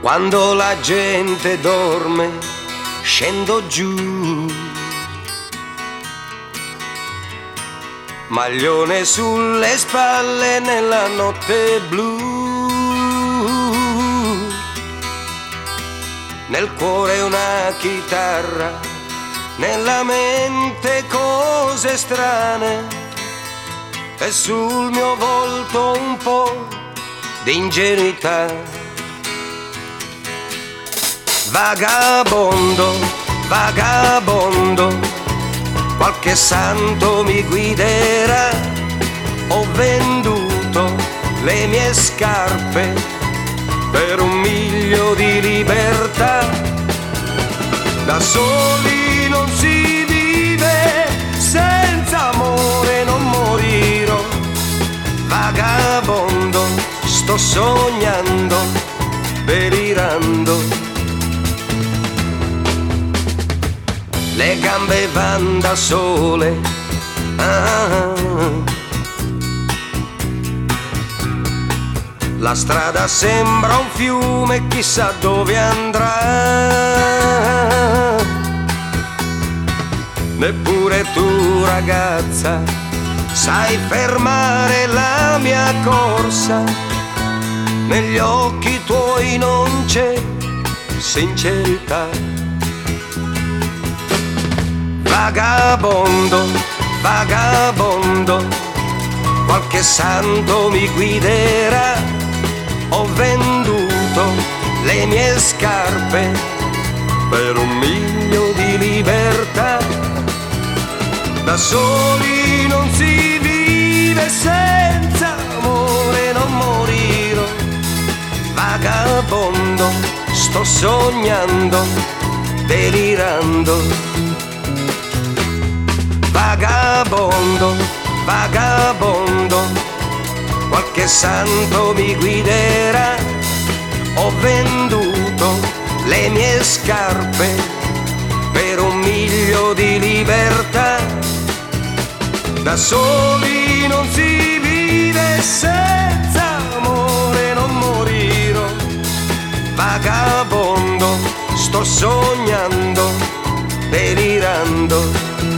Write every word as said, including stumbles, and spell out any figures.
Quando la gente dorme, scendo giù. Maglione sulle spalle nella notte blu. Nel cuore una chitarra, nella mente cose strane e sul mio volto un po' di ingenuità. Vagabondo, vagabondo, qualche santo mi guiderà. Ho venduto le mie scarpe per un miglio di libertà. Da soli non si vive, senza amore non morirò. Vagabondo, sto sognando, delirando. Le gambe van da sole, ah. La strada sembra un fiume, chissà dove andrà. Neppure tu, ragazza, sai fermare la mia corsa. Negli occhi tuoi non c'è sincerità. Vagabondo, vagabondo, qualche santo mi guiderà. Ho venduto le mie scarpe per un miglio di libertà. Da soli non si vive, senza amore non morirò. Vagabondo, sto sognando, delirando. Vagabondo, vagabondo, qualche santo mi guiderà. Ho venduto le mie scarpe per un miglio di libertà. Da soli non si vive, senza amore non morirò. Vagabondo, sto sognando, delirando.